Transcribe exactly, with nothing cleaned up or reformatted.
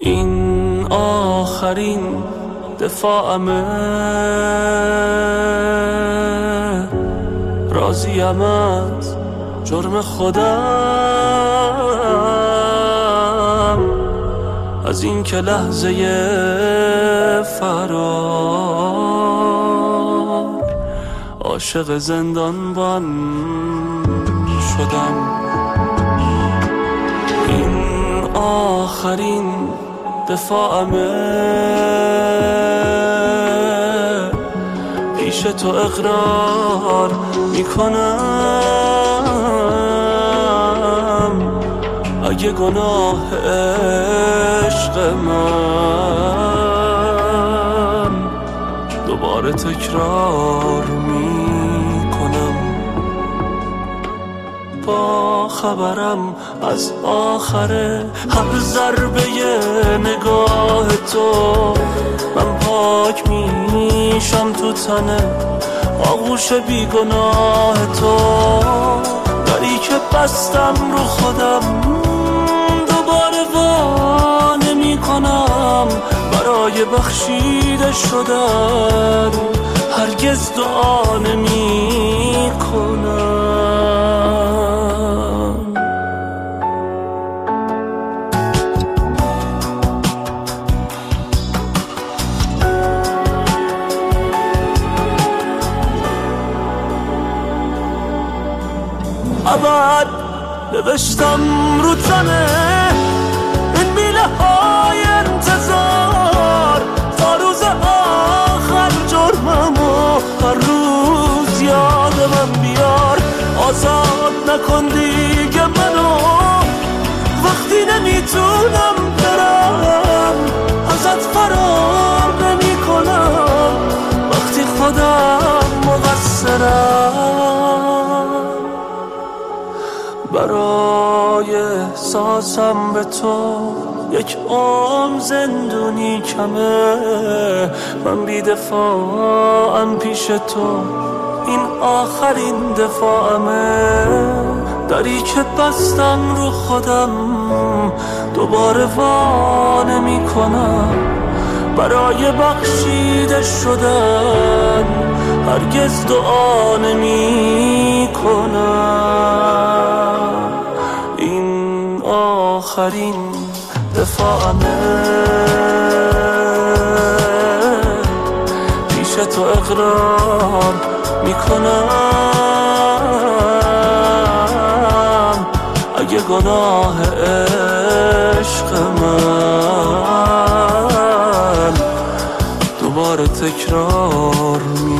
این آخرین دفاعمه، راضیم از جرم خودم، از این که لحظه فرار عاشق زندانبان شدم. این آخرین دفاعمه، پیش تو اقرار میکنم، اگه گناه عشق من دوباره تکرار میکنم. با خبرم از آخر هر ضربه نگاه تو، من پاک میشم تو تنه آغوش بیگناه تو. دری که بستم رو خودم دوباره وا نمی کنم، برای بخشیده شدن هرگز دعا نمی کنم. ابد نوشتم رو تنه این میله های انتظار، تا روز آخر جرممو هر روز یاد من بیار. آزاد نکن دیگه منو وقتی نمیتونم برم، ازت فرار نمی کنم وقتی خودم مقصرم. برای احساسم به تو یک عمر زندونی کمه، من بی دفاعم پیش تو، این آخرین دفاعمه. دری که بستم رو خودم دوباره وا نمی کنم، برای بخشیده شدن هرگز دعا نمی کنم. این آخرین دفاعمه، پیش تو اقرار می کنم، اگه گناه عشق من دوباره تکرار می